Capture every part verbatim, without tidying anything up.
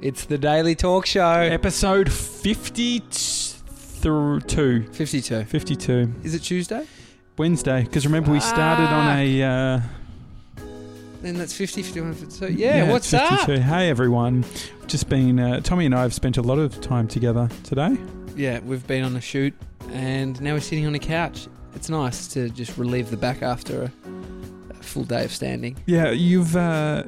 It's the Daily Talk Show. Episode fifty-two. fifty-two. fifty-two. Is it Tuesday? Wednesday. Because remember, we started on a... Uh, then that's fifty, fifty-one, fifty-two. Yeah, yeah, what's fifty-two. up? Hey, everyone. Just been... Uh, Tommy and I have spent a lot of time together today. Yeah, we've been on a shoot and now we're sitting on a couch. It's nice to just relieve the back after a, a full day of standing. Yeah, you've... Uh,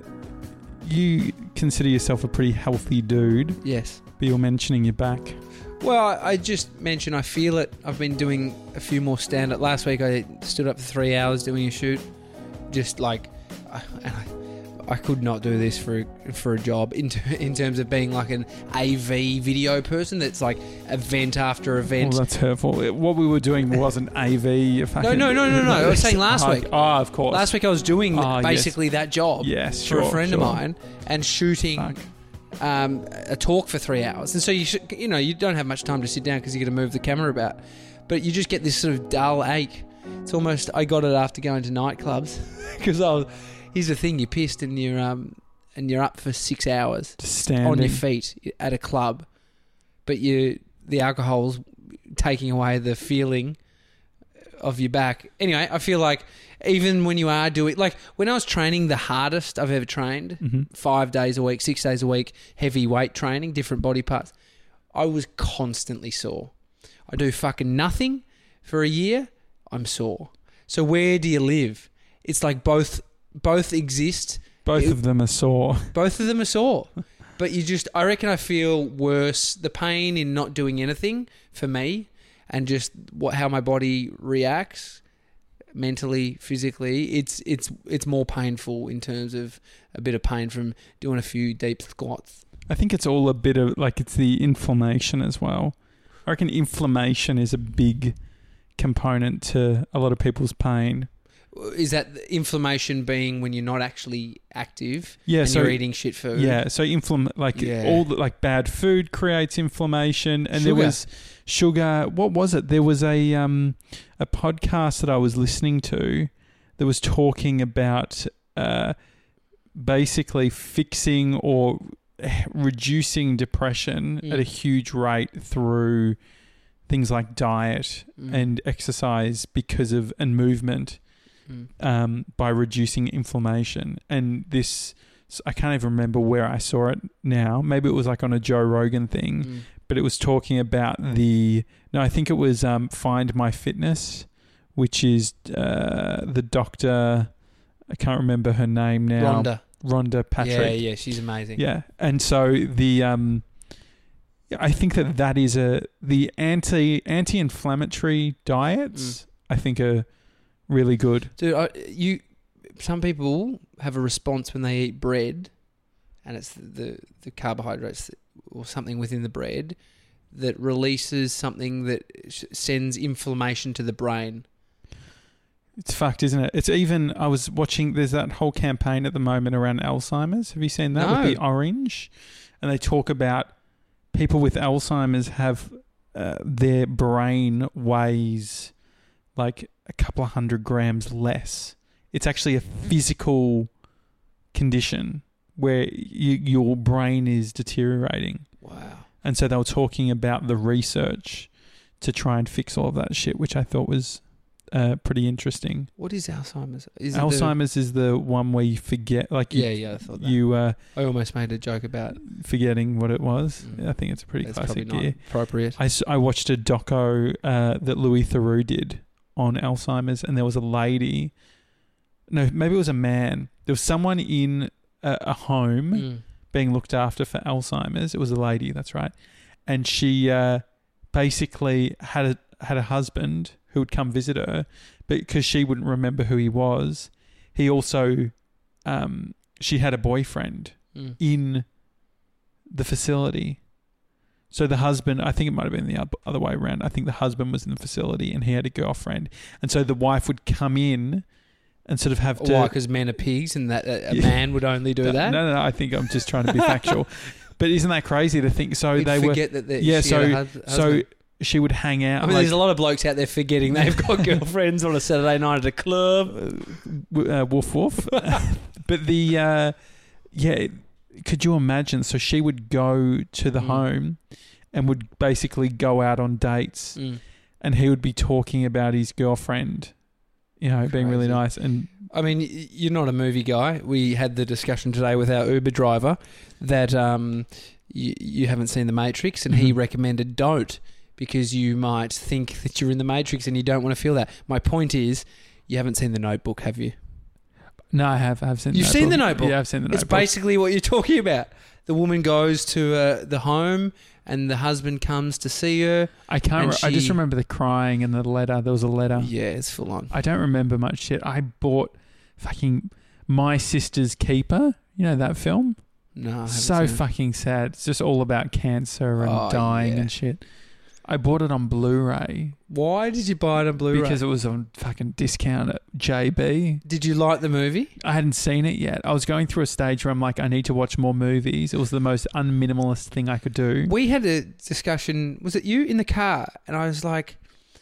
you consider yourself a pretty healthy dude. Yes. But you're mentioning your back. Well, I, I just mentioned I feel it. I've been doing a few more stand-up. Last week I stood up for three hours doing a shoot. Just like... I, and I, I could not do this for for a job in ter- in terms of being like an A V video person that's like event after event. Well, that's hurtful. What we were doing wasn't A V. No, no, no, no, no. I was saying last week. Oh, of course. Last week I was doing oh, basically yes. that job yes, for sure, a friend sure. of mine and shooting um, a talk for three hours. And so you should, you know, you don't have much time to sit down because you got to move the camera about. But you just get this sort of dull ache. It's almost, I got it after going to nightclubs because I was, here's the thing, you're pissed and you're um and you're up for six hours Just standing on your feet at a club, but you the alcohol's taking away the feeling of your back. Anyway, I feel like even when you are doing, like when I was training the hardest I've ever trained, mm-hmm. five days a week, six days a week, heavy weight training, different body parts, I was constantly sore. I do fucking nothing for a year, I'm sore. So where do you live? It's like both both exist. Both it, of them are sore. Both of them are sore. But you just, I reckon I feel worse, the pain in not doing anything for me and just what how my body reacts mentally, physically, it's it's it's more painful in terms of a bit of pain from doing a few deep squats. I think it's all a bit of, like, it's the inflammation as well. I reckon inflammation is a big component to a lot of people's pain. Is that inflammation being when you're not actually active yeah, and so, you're eating shit food? Yeah, so inflam- like yeah. all the, like bad food creates inflammation, and sugar. there was sugar. What was it? There was a um a podcast that I was listening to that was talking about uh basically fixing or reducing depression mm. at a huge rate through things like diet mm. and exercise because of and movement. Mm. Um, by reducing inflammation. And this, I can't even remember where I saw it now. Maybe it was like on a Joe Rogan thing, Mm. but it was talking about the, no, I think it was um, Find My Fitness, which is uh, the doctor, I can't remember her name now. Rhonda. Rhonda Patrick. Yeah, yeah, she's amazing. Yeah. And so the, um, I think that that is a, the anti, anti-inflammatory diets, Mm. I think are really good. Dude, I, you. Some people have a response when they eat bread, and it's the, the the carbohydrates or something within the bread that releases something that sends inflammation to the brain. It's fucked, isn't it? It's even, I was watching, there's that whole campaign at the moment around Alzheimer's. Have you seen that? No. With the orange? And they talk about people with Alzheimer's have uh, their brain weighs like a couple of hundred grams less. It's actually a physical condition where you, your brain is deteriorating. Wow. And so they were talking about the research to try and fix all of that shit, which I thought was uh, pretty interesting. What is Alzheimer's? Is Alzheimer's it is the one where you forget, like the, you, yeah, yeah, I thought that. you uh, I almost made a joke about forgetting what it was. Mm. I think it's a pretty That's classic probably not gear. appropriate. I, s- I watched a doco uh, that Louis Theroux did on Alzheimer's, and there was a lady, no, maybe it was a man. There was someone in a, a home Mm. being looked after for Alzheimer's. It was a lady, that's right. And she uh, basically had a, had a husband who would come visit her, but because she wouldn't remember who he was, he also, um, she had a boyfriend Mm. in the facility. So the husband, I think it might have been the other way around. I think the husband was in the facility and he had a girlfriend. And so the wife would come in and sort of have to... Why? Because men are pigs and that a Yeah. man would only do no, that? No, no, no. I think I'm just trying to be factual. But isn't that crazy to think? So We'd they forget were... that they, yeah, she so, had a hus- so husband. she would hang out... I mean, like, there's a lot of blokes out there forgetting they've got girlfriends on a Saturday night at a club. uh, woof woof. But the... Uh, yeah... could you imagine? So she would go to the Mm. home and would basically go out on dates, Mm. and he would be talking about his girlfriend, you know, being really Crazy. nice. And I mean, y- you're not a movie guy. We had the discussion today with our Uber driver that um, you, you haven't seen The Matrix, and he Mhm. recommended don't, because you might think that you're in The Matrix and you don't want to feel that. My point is, you haven't seen The Notebook, have you? no, I have. I've seen. You've seen The Notebook? Yeah, I've seen the It's Notebook. basically what you're talking about. The woman goes to uh, the home and the husband comes to see her. I can't. and Re- I just she- remember the crying and the letter. There was a letter. Yeah, it's full on. I don't remember much shit. I bought fucking My Sister's Keeper. You know that film? No, I haven't So seen it. fucking sad. It's just all about cancer and Oh, dying yeah. and shit. I bought it on Blu-ray Why did you buy it on Blu-ray? because it was on fucking discount at J B. Did you like the movie? I hadn't seen it yet. I was going through a stage where I'm like, I need to watch more movies. It was the most unminimalist thing I could do. We had a discussion, was it you, in the car? And I was like,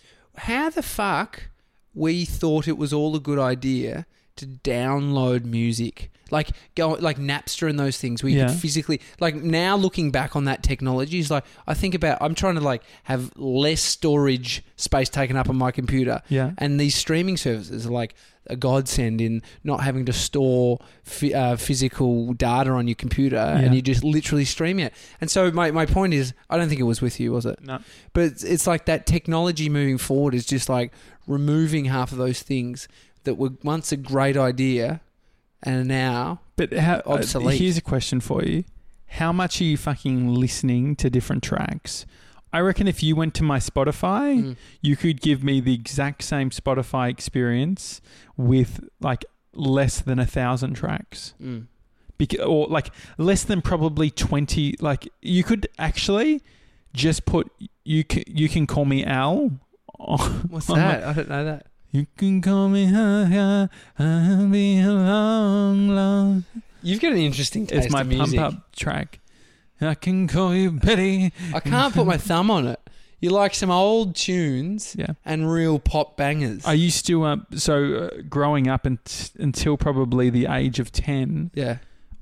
how the fuck we thought it was all a good idea to download music? Like go like Napster and those things where you Yeah. could physically, like now looking back on that technology is like, I think about, I'm trying to like have less storage space taken up on my computer. Yeah. And these streaming services are like a godsend in not having to store f- uh, physical data on your computer, and Yeah. you just literally stream it. And so my, my point is, I don't think it was with you, was it? No. But it's, it's like that technology moving forward is just like removing half of those things that were once a great idea and are now But how, uh, obsolete. here's a question for you. How much are you fucking listening to different tracks? I reckon if you went to my Spotify, Mm. you could give me the exact same Spotify experience with like less than a thousand tracks. Mm. Bec- or like less than probably twenty. Like you could actually just put, you can, you can call me Al. on- What's on my- that? I don't know that. You can call me, ha, ha, I'll be a long, long. You've got an interesting taste It's my in music. pump up track. I can call you Betty. I can't put my thumb on it. You like some old tunes Yeah. and real pop bangers. I used to, um, so uh, growing up unt- until probably the age of ten, yeah.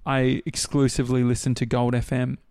I exclusively listened to Gold F M.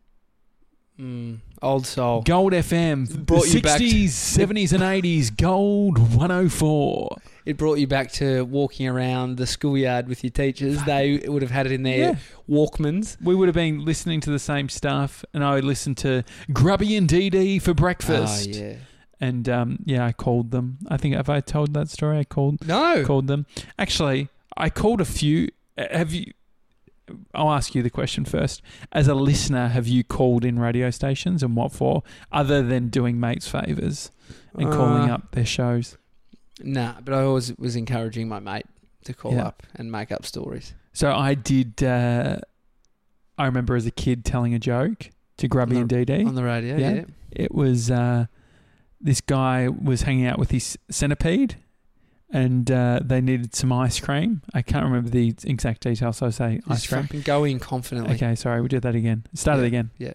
Mm. Old soul. Gold F M, Brought you back to- sixties, seventies and eighties, Gold one oh four. It brought you back to walking around the schoolyard with your teachers. They would have had it in their Yeah. Walkmans. We would have been listening to the same stuff, and I would listen to Grubby and Dee Dee for breakfast. Oh, yeah. And um, yeah, I called them. I think, have I told that story? I called No. called them. Actually, I called a few. uh, Have you? I'll ask you the question first. As a listener, have you called in radio stations, and what for? Other than doing mates favours and calling Uh, up their shows. Nah, but I always was encouraging my mate to call Yeah. up and make up stories. So I did. Uh, I remember as a kid telling a joke to Grubby On and Dee Dee. On the radio, Yeah. yeah. It was uh, this guy was hanging out with his centipede, and uh, they needed some ice cream. I can't remember the exact details, so I say ice Just cream. fucking go in confidently. Okay, sorry, we did that again. Start Yeah. it again. Yeah.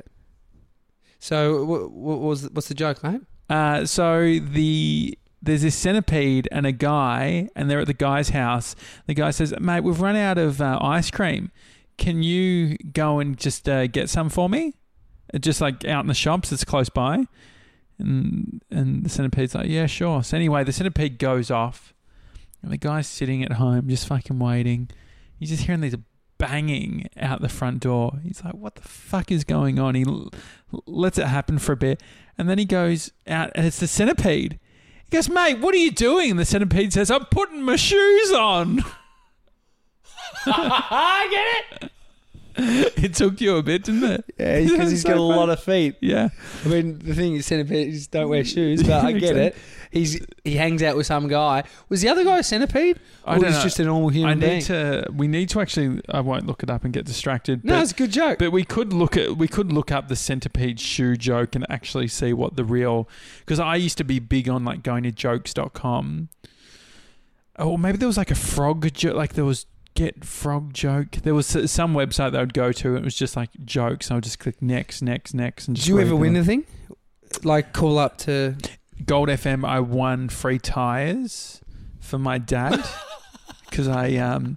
So what, what was what's the joke, mate? Uh, so the there's this centipede and a guy, and they're at the guy's house. The guy says, "Mate, we've run out of uh, ice cream. Can you go and just uh, get some for me? Uh, Just like out in the shops, it's close by." And and the centipede's like, "Yeah, sure." So anyway, the centipede goes off, and the guy's sitting at home just fucking waiting. He's just hearing these banging out the front door. He's like, "What the fuck is going on?" He l- lets it happen for a bit, and then he goes out, and it's the centipede. He goes, "Mate, what are you doing?" And the centipede says, "I'm putting my shoes on." I get it. It took you a bit, didn't it? Yeah, because he's So got a funny. lot of feet. Yeah. I mean, the thing is, centipedes don't wear shoes, but I get it. He's he hangs out with some guy. Was the other guy a centipede? I or don't was know. just a normal human I being? need to. We need to actually. I won't look it up and get distracted. no, but, it's a good joke. but we could look at. We could look up the centipede shoe joke and actually see what the real. Because I used to be big on like going to jokes dot com. Or maybe there was like a frog joke. Like there was get frog joke. There was some website that I would go to. And it was just like jokes. I would just click next, next, next, and just. Did you read ever win them. anything? Like call up to Gold F M, I won free tires for my dad because I um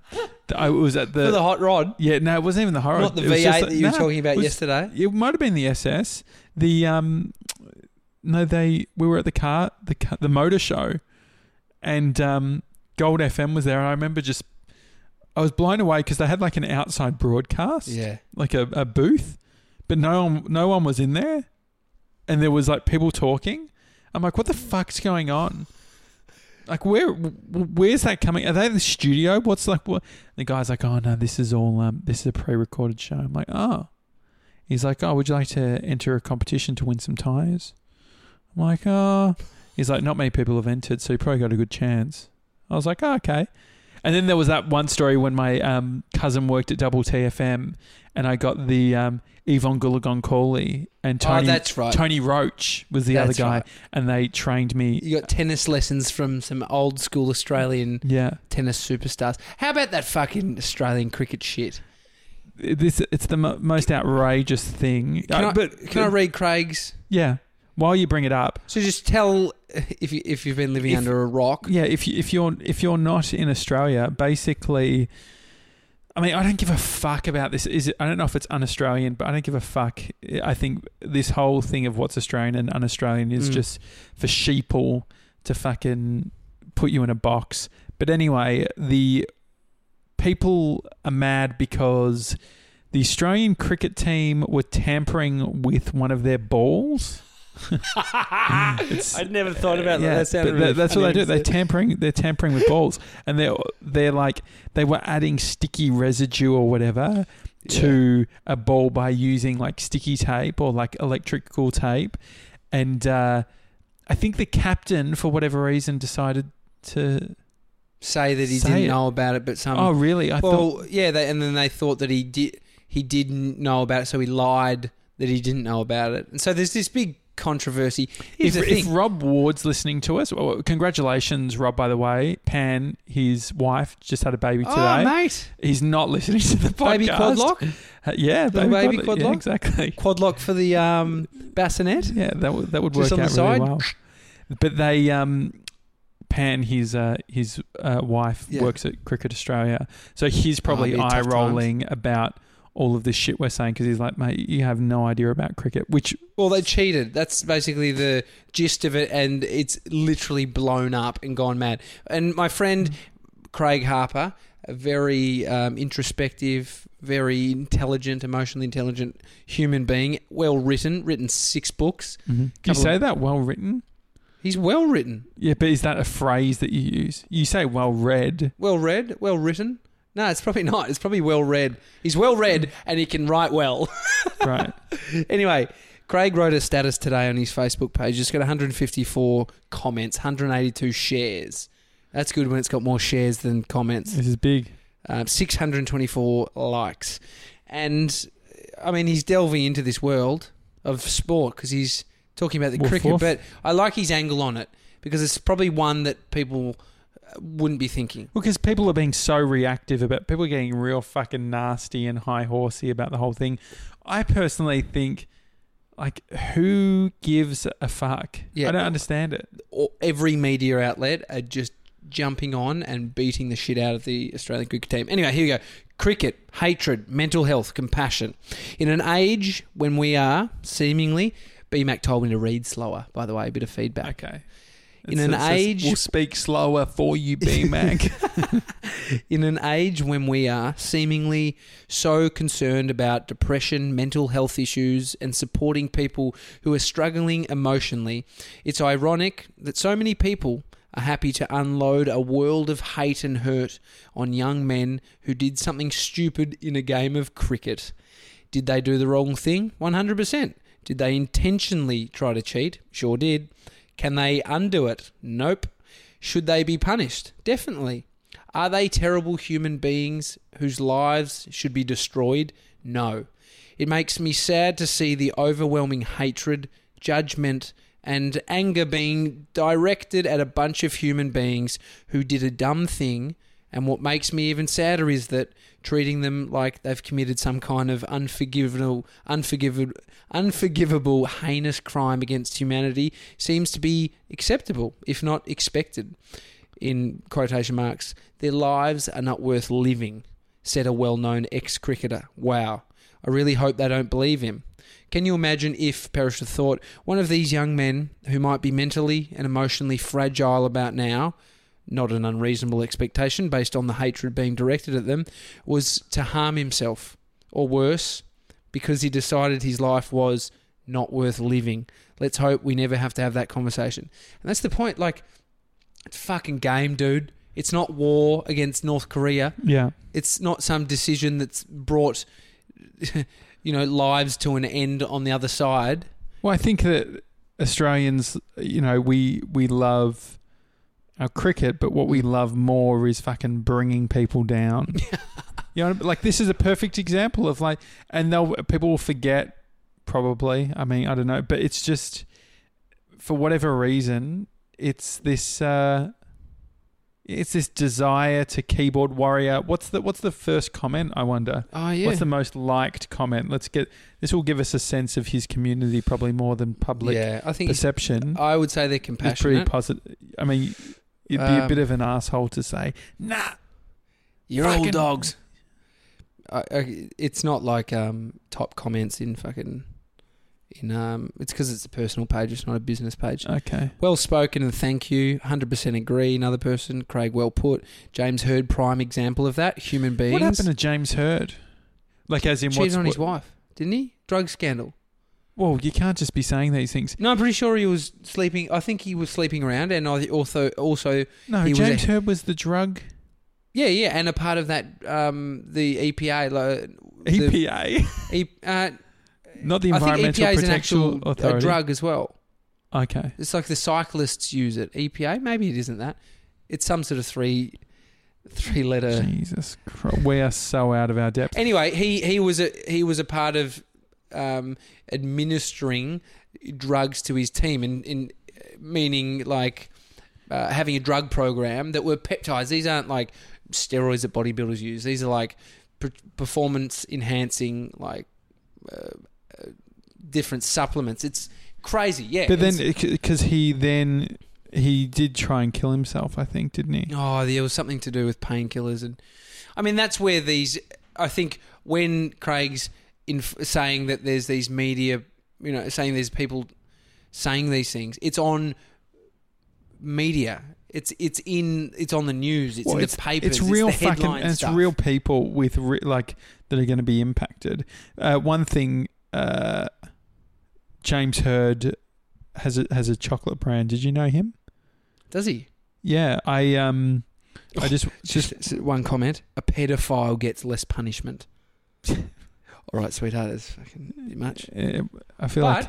I was at the, For the hot rod. yeah, no, it wasn't even the hot rod. Not the It was V eight just- that you were no, talking about it was- yesterday. It might have been the S S. The um, no, they we were at the car the ca- the motor show, and um, Gold F M was there. And I remember just I was blown away because they had like an outside broadcast, Yeah. like a, a booth, but no one no one was in there, and there was like people talking. I'm like, what the fuck's going on? Like, where, where's that coming? Are they in the studio? What's like, what? The guy's like, oh no, this is all, um, this is a pre-recorded show. I'm like, oh. He's like, oh, would you like to enter a competition to win some tires? I'm like, oh. He's like, not many people have entered, so you probably got a good chance. I was like, oh, okay. And then there was that one story when my um, cousin worked at Double T F M, and I got the um, Yvonne Goolagong-Cawley and Tony. Oh, that's right. Tony Roach was the That's other guy, right. and they trained me. You got tennis lessons from some old school Australian Yeah, tennis superstars. How about that fucking Australian cricket shit? this it's the mo- most outrageous thing. Can, Uh, I, but can I read Craig's? yeah, while you bring it up, So just tell if you if you've been living If- under a rock. yeah, if you, if you're if you're not in Australia, basically, I mean, I don't give a fuck about this. Is it? I don't know if it's un-Australian, but I don't give a fuck. I think this whole thing of what's Australian and un-Australian is Mm. just for sheeple to fucking put you in a box. But anyway, the people are mad because the Australian cricket team were tampering with one of their balls. It's- I'd never thought about yeah, that. That sounded but really that- that's what funny they do. when They're you said- tampering. They're tampering with balls, and they're they're like they were adding sticky residue or whatever to a ball by using like sticky tape or like electrical tape, and uh, I think the captain, for whatever reason, decided to. say that he Say didn't it. know about it, but some. Oh, really? I well, thought. yeah, they, and then they thought that he did. He didn't know about it, so he lied that he didn't know about it, and so there's this big controversy. Here's If, the if thing. Rob Ward's listening to us, well, congratulations, Rob, by the way. Pan, his wife, just had a baby today. Oh, mate, He's not listening to the podcast. baby quadlock, Uh, yeah, Little baby quadlock. Yeah, quadlock? exactly. quadlock for the um, bassinet. Yeah, that would that would Just work on out the really side? well. But they, um, Pan, his uh, his uh, wife Yeah. works at Cricket Australia, so he's probably it'd be tough eye rolling about all of this shit we're saying because he's like, mate, you have no idea about cricket. Which Well, they cheated. That's basically the gist of it, and it's literally blown up and gone mad. And my friend Craig Harper, a very um, introspective, very intelligent, emotionally intelligent human being, well written, written six books. do you Couple say of- that well written? He's well written, Yeah, but is that a phrase that you use? You say well read. well read, well written. No, it's probably not. It's probably well read. He's well read and he can write well. Right. Anyway, Craig wrote a status today on his Facebook page. It's got one hundred fifty-four comments, one hundred eighty-two shares. That's good when it's got more shares than comments. This is big. Um, six hundred twenty-four likes. And, I mean, he's delving into this world of sport because he's talking about the Woof, cricket. woof. But I like his angle on it because it's probably one that people wouldn't be thinking. Well, because people are being so reactive about people are getting real fucking nasty and high horsey about the whole thing. I personally think, like, who gives a fuck? Yeah. I don't understand it. Or every media outlet are just jumping on and beating the shit out of the Australian cricket team. Anyway, here we go. Cricket, hatred, mental health, compassion. In an age when we are seemingly... B Mac told me to read slower, by the way, a bit of feedback. Okay. In an age... we'll speak slower for you, B Mac. In an age when we are seemingly so concerned about depression, mental health issues, and supporting people who are struggling emotionally, it's ironic that so many people are happy to unload a world of hate and hurt on young men who did something stupid in a game of cricket. Did they do the wrong thing? one hundred percent. Did they intentionally try to cheat? Sure did. Can they undo it? Nope. Should they be punished? Definitely. Are they terrible human beings whose lives should be destroyed? No. It makes me sad to see the overwhelming hatred, judgment, and anger being directed at a bunch of human beings who did a dumb thing. And what makes me even sadder is that treating them like they've committed some kind of unforgivable, unforgivable, unforgivable, heinous crime against humanity seems to be acceptable, if not expected. In quotation marks, their lives are not worth living. said a well-known ex-cricketer. Wow. I really hope they don't believe him. Can you imagine if, Perisher thought, one of these young men who might be mentally and emotionally fragile about now, not an unreasonable expectation based on the hatred being directed at them, was to harm himself, or worse, because he decided his life was not worth living. Let's hope we never have to have that conversation. And that's the point. Like, it's a fucking game, dude. It's not war against North Korea. Yeah. It's not some decision that's brought, you know, lives to an end on the other side. Well, I think that Australians, you know, we we love our cricket, but what we love more is fucking bringing people down. You know, like this is a perfect example of like, and they'll people will forget probably. I mean, I don't know, but it's just for whatever reason, it's this. Uh, It's this desire to keyboard warrior. What's the What's the first comment? I wonder. Oh yeah. What's the most liked comment? Let's get this. Will give us a sense of his community, probably more than public yeah, I think perception. I would say they're It's compassionate. pretty positive. I mean, you'd be Um, a bit of an asshole to say, "Nah, You're fucking- old dogs." I, I, it's not like um, top comments in fucking in um. It's because it's a personal page. It's not a business page. okay." Well spoken and thank you. one hundred percent agree. Another person, Craig, well put. James Hurd, prime example of that. Human beings. What happened to James Hurd? Like, as in, what's Cheated on his what, wife, didn't he? Drug scandal. Well, you can't just be saying these things. No, I'm pretty sure he was sleeping. I think he was sleeping around, and I also also No, he was James a- Hurd was the drug yeah yeah, and a part of that um the E P A like, E P A, the, E- uh, not the I think Environmental E P A is an Protection actual a Authority. drug as well. Okay. It's like the cyclists use it. E P A, maybe it isn't that. It's some sort of three three letter. Jesus Christ. We are so out of our depth. Anyway, he, he was a he was a part of um, administering drugs to his team, in, in meaning like uh, having a drug program that were peptides. These aren't like steroids that bodybuilders use. These are like per- performance enhancing, like uh, uh, different supplements. It's crazy, yeah. But then, It's- because he then he did try and kill himself, I think, didn't he? Oh, there was something to do with painkillers, and I mean that's where these. I think when Craig's in saying that there's these media, you know, saying there's people saying these things, it's on media. It's it's in it's on the news. It's Well, in it's, the papers. It's real it's the fucking. headline And it's stuff. real people with re- like that are going to be impacted. Uh, one thing, uh, James Hurd has a has a chocolate brand. Did you know him? Does he? Yeah, I um, I just Just, just just one comment: a pedophile gets less punishment. All right, sweetheart, that's fucking a bit much. uh, I feel But like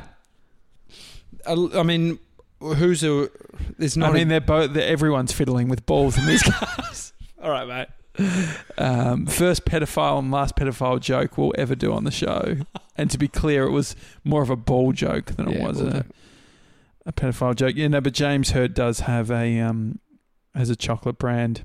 I, I mean, who's a? There's not. I mean a, they're both they're, everyone's fiddling with balls in this case. all right, mate. Um, first pedophile and last pedophile joke we'll ever do on the show. And to be clear, it was more of a ball joke than it Yeah, was ball a, joke. a pedophile joke. Yeah, no, but James Hurd does have a um, has a chocolate brand.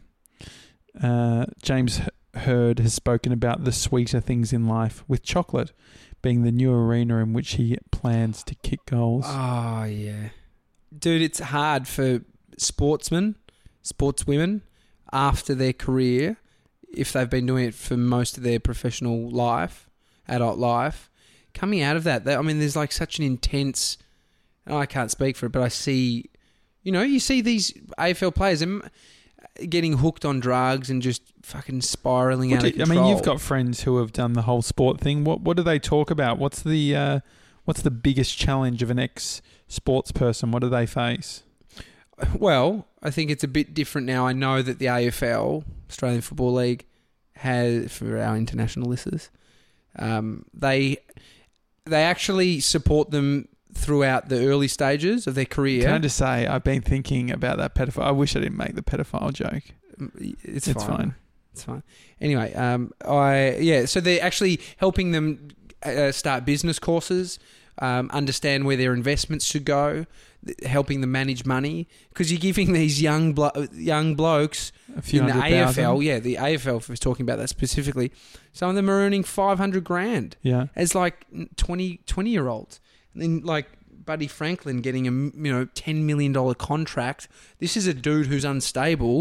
Uh, James Hurd has spoken about the sweeter things in life, with chocolate being the new arena in which he plans to kick goals. Oh, yeah. Dude, it's hard for sportsmen, sportswomen, after their career, if they've been doing it for most of their professional life, adult life, coming out of that, they, I mean, there's like such an intense... I can't speak for it, but I see... You know, you see these A F L players and getting hooked on drugs and just fucking spiralling What out do- of I control. mean, you've got friends who have done the whole sport thing. What what do they talk about? What's the uh, what's the biggest challenge of an ex sports person? What do they face? Well, I think it's a bit different now. I know that the A F L, Australian Football League, has, for our international listeners, um, they they actually support them throughout the early stages of their career. Can I just say, I've been thinking about that pedophile. I wish I didn't make the pedophile joke. It's, It's fine. fine. It's fine. Anyway, um, I yeah. So they're actually helping them uh, start business courses, um, understand where their investments should go, th- helping them manage money, because you're giving these young blo- young blokes A few in the hundred A F L. thousand. Yeah, the A F L was talking about that specifically. Some of them are earning five hundred grand Yeah. as like twenty, twenty year olds, and then like Buddy Franklin getting a you know ten million dollar contract. This is a dude who's unstable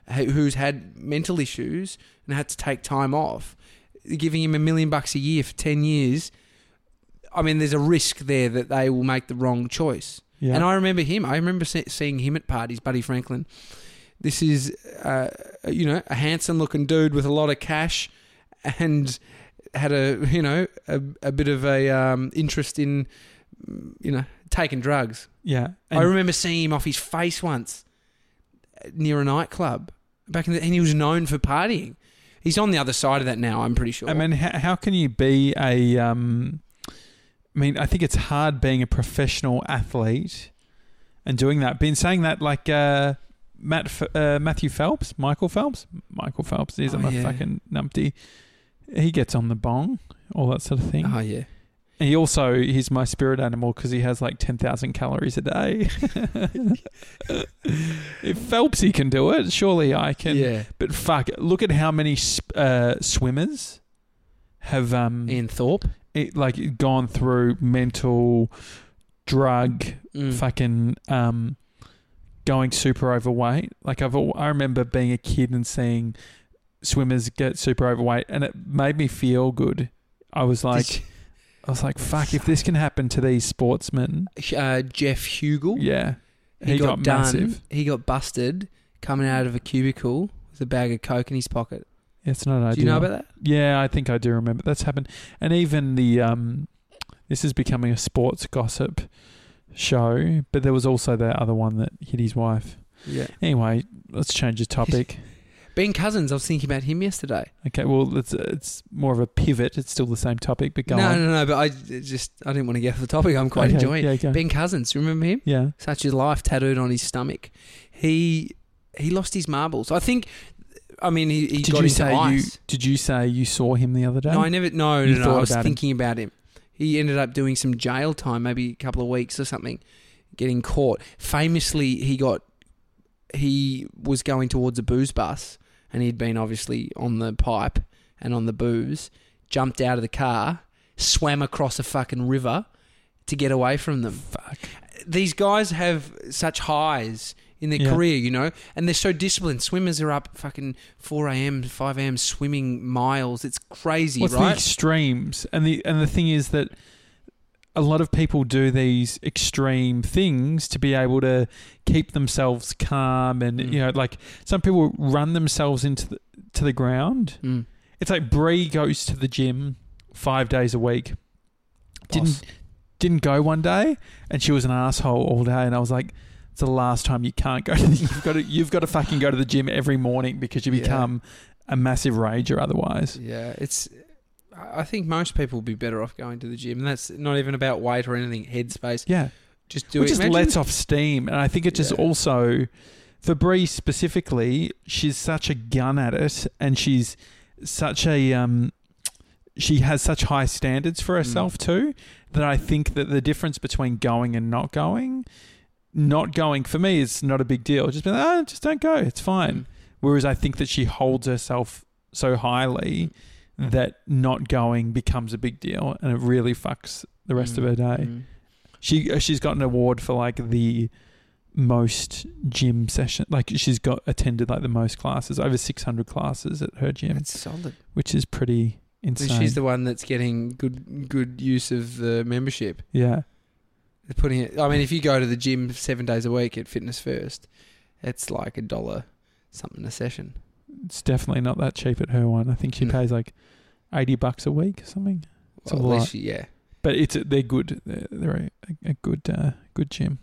who- who's had mental issues and had to take time off, giving him a million bucks a year for ten years. I mean, there's a risk there that they will make the wrong choice. Yeah. And I remember him. I remember see- seeing him at parties, Buddy Franklin. This is, uh, you know, a handsome-looking dude with a lot of cash, and had a, you know, a, a bit of a um, interest in, you know, taking drugs. Yeah. I remember seeing him off his face once near a nightclub back in the, and he was known for partying. He's on the other side of that now, I'm pretty sure. I mean, how, how can you be a... Um, I mean, I think it's hard being a professional athlete and doing that. Been saying that like uh, Matt, F- uh, Matthew Phelps, Michael Phelps, Michael Phelps. He's Oh, a yeah. fucking numpty. He gets on the bong, all that sort of thing. Oh, yeah. He also, he's my spirit animal because he has like ten thousand calories a day. If Phelpsy can do it, surely I can. Yeah. But fuck, look at how many sp- uh, swimmers have um, Ian Thorpe. it, like gone through mental, drug, Mm. fucking um, going super overweight. Like I've, al- I remember being a kid and seeing swimmers get super overweight, and it made me feel good. I was like, Did I was like, fuck, if this can happen to these sportsmen, you- uh, Jeff Hugel. yeah, He, he, got, got, done. massive. He got busted coming out of a cubicle with a bag of coke in his pocket. It's not ideal. Do you know about that? Yeah, I think I do remember. That's happened. And even the um, this is becoming a sports gossip show, but there was also that other one that hit his wife. Yeah. Anyway, let's change the topic. Ben Cousins, I was thinking about him yesterday. Okay, well, it's it's more of a pivot. It's still the same topic, but go no, on. no, no, but I just I didn't want to get off the topic. I'm quite Okay, enjoying it. yeah, go. Ben Cousins, remember him? Yeah. Such a life tattooed on his stomach. He he lost his marbles. I think. I mean, he, he Did got you into say you ice. did you say you saw him the other day? No, I never. No, You no, no. thought I was about him. thinking about him. He ended up doing some jail time, maybe a couple of weeks or something, getting caught. Famously, he got he was going towards a booze bus, and he'd been obviously on the pipe and on the booze. Jumped out of the car, swam across a fucking river to get away from them. Fuck. These guys have such highs in their Yeah. career, you know, and they're so disciplined. Swimmers are up fucking four a.m., five a.m. swimming miles. It's crazy, What's the right? extremes? And the and the thing is that a lot of people do these extreme things to be able to keep themselves calm, and Mm. you know, like some people run themselves into the to the ground. Mm. It's like Bree goes to the gym five days a week. Didn't Boss. didn't go one day, and she was an asshole all day. And I was like, it's the last time you can't go. To the, you've got to you've got to fucking go to the gym every morning because you Yeah. become a massive rager otherwise. Yeah, it's. I think most people would be better off going to the gym, and that's not even about weight or anything. Headspace, Yeah. just do It it. just Imagine- lets off steam. And I think it just Yeah. also, for Bree specifically, she's such a gun at it, and she's such a, um, she has such high standards for herself too, that I think that the difference between going and not going, not going for me is not a big deal. Just be like, oh, just don't go. It's fine. Mm. Whereas I think that she holds herself so highly that not going becomes a big deal, and it really fucks the rest Mm. of her day. Mm. She she's got an award for like the most gym session. Like she's got attended like the most classes, over six hundred classes at her gym, That's solid. which is pretty insane. She's the one that's getting good good use of the membership. yeah, They're putting it. I mean, if you go to the gym seven days a week at Fitness First, it's like a dollar something a session. it's definitely not that cheap at her one. I think she No. pays like eighty bucks a week or something. It's Well, a at lot. least she- yeah. But it's they're good. They're, they're a, a good uh, good gym.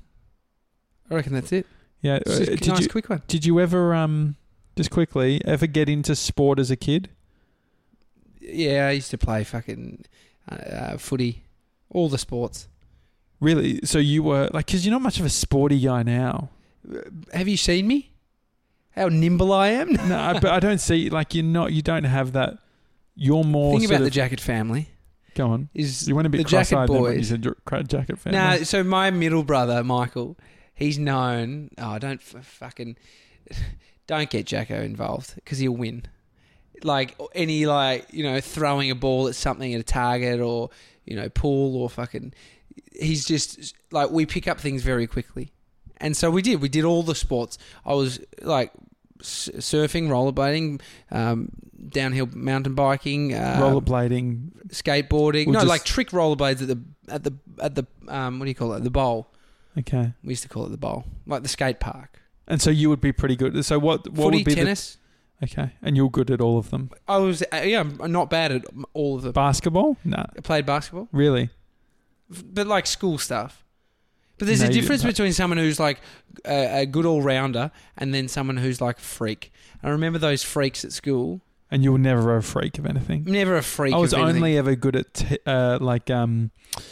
I reckon that's it. Yeah. It's uh, just a did nice you quick one. did you ever um just quickly ever get into sport as a kid? Yeah, I used to play fucking uh, uh, footy, all the sports. Really? So you were like, because you're not much of a sporty guy now. Have you seen me? How nimble I am? No, I- but I don't see like you're not. You don't have that. You're more. Think sort about the of, Jacket family. Go on. Is You went a bit the Jacket cross-eyed then when you boys. said dr- cra- Jacket family. No, so my middle brother Michael, he's known. Oh, don't f- fucking don't get Jacko involved because he'll win. Like any like you know throwing a ball at something at a target or you know pool or fucking. He's just like we pick up things very quickly, and so we did. We did all the sports. I was like s- surfing, rollerblading, um, downhill mountain biking, uh, Rollerblading, skateboarding. We'll no, just- like trick rollerblades at the at the at the um, what do you call it? The bowl. okay. We used to call it the bowl, like the skate park. And so you would be pretty good. So what? What Footy, would be tennis. The, okay, and you're good at all of them. I was uh, yeah, I'm not bad at all of them. Basketball? No, I played basketball, really. but like school stuff. But there's No, a you difference didn't. between someone who's like a, a good all-rounder and then someone who's like a freak. I remember those freaks at school. And you were never a freak of anything. Never a freak. I was of anything. only ever good at t- uh, like um,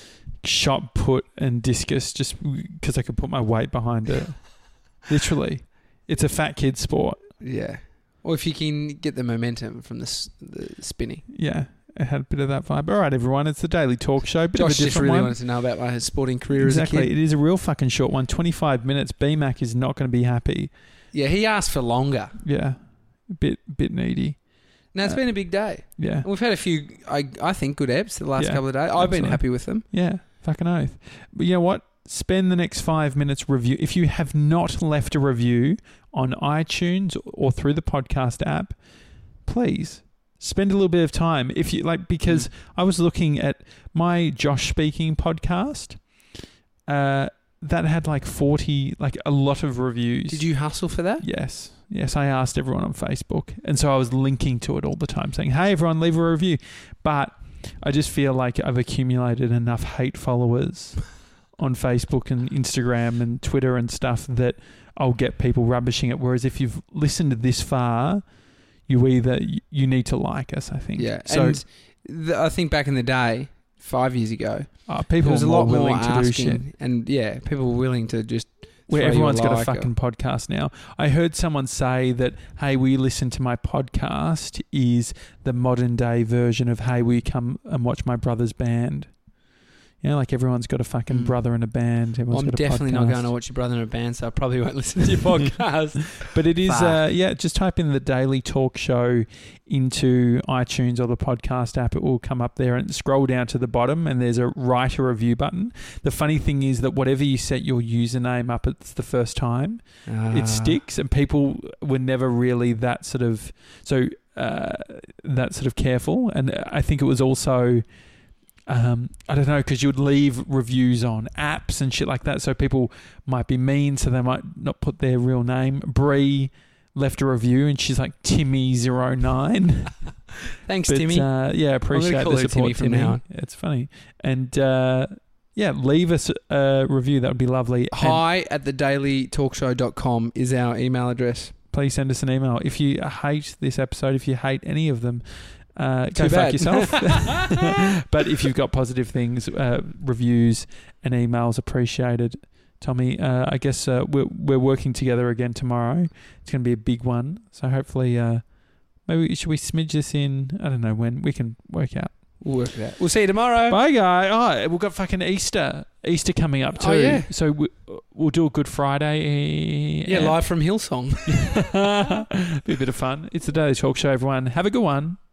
shot put and discus, just because I could put my weight behind it. Literally, it's a fat kid sport. Yeah. Or if you can get the momentum from the, s- the spinning. Yeah, it had a bit of that vibe. All right, everyone, it's the Daily Talk Show. Bit Josh of a just different really one. wanted to know about my sporting career Exactly, as a kid. it is a real fucking short one. twenty-five minutes. B Mac is not going to be happy. Yeah, he asked for longer. Yeah, a bit bit needy. Now, it's Uh, been a big day. Yeah, And we've had a few, I, I think, good eps the last Yeah, couple of days. I've been absolutely. happy with them. yeah, fucking oath. But you know what? Spend the next five minutes review. If you have not left a review on iTunes or through the podcast app, please spend a little bit of time. If you like, because Mm. I was looking at my Josh Speaking podcast. Uh, that had like forty, like a lot of reviews. Did you hustle for that? Yes. Yes, I asked everyone on Facebook. And so I was linking to it all the time saying, hey, everyone, leave a review. But I just feel like I've accumulated enough hate followers on Facebook and Instagram and Twitter and stuff that I'll get people rubbishing it. Whereas if you've listened this far, you either, you need to like us, I think. Yeah. So and the, I think back in the day, five years ago, uh, there people was are a more lot more willing to do asking. shit. And yeah, people were willing to just Where throw you everyone's got a like or- fucking podcast now. I heard someone say that, hey, will you listen to my podcast is the modern day version of, hey, will you come and watch my brother's band? You know, like everyone's got a fucking Mm. brother in a band. Well, Everyone's I'm got a definitely not podcast. going to watch your brother in a band, so I probably won't listen to your podcast. But it is, Fuck. uh, yeah, just type in the Daily Talk Show into iTunes or the podcast app. It will come up there and scroll down to the bottom and there's a write a review button. The funny thing is that whatever you set your username up, it's the first time. Ah. It sticks, and people were never really that sort of so uh, that sort of careful. And I think it was also um, I don't know, because you would leave reviews on apps and shit like that, so people might be mean, so they might not put their real name. Bree left a review, and she's like Timmy zero nine. Thanks, But, Timmy. Uh, yeah, appreciate call the her support, Timmy from Timmy. now on. It's funny, and uh, yeah, leave us a review. That would be lovely. And Hi at the daily talk show dot com is our email address. please send us an email. If you hate this episode, if you hate any of them, uh, Too go fuck bad. yourself. But if you've got positive things, uh, reviews and emails appreciated. Tommy, uh, I guess uh, we're, we're working together again tomorrow. It's going to be a big one. So hopefully, uh, maybe should we smidge this in? I don't know when. We can work out. We'll work it out. We'll see you tomorrow. Bye, guy. Oh, we've got fucking Easter. Easter coming up too. Oh, yeah. So we, we'll do a Good Friday. Yeah, live from Hillsong. Be a bit of fun. It's the Daily Talk Show, everyone. Have a good one.